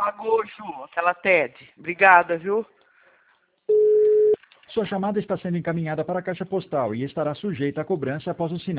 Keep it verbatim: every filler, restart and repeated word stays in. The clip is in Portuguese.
pagou, Ju, aquela T E D. Obrigada, viu? Sua chamada está sendo encaminhada para a caixa postal e estará sujeita a cobrança após o sinal.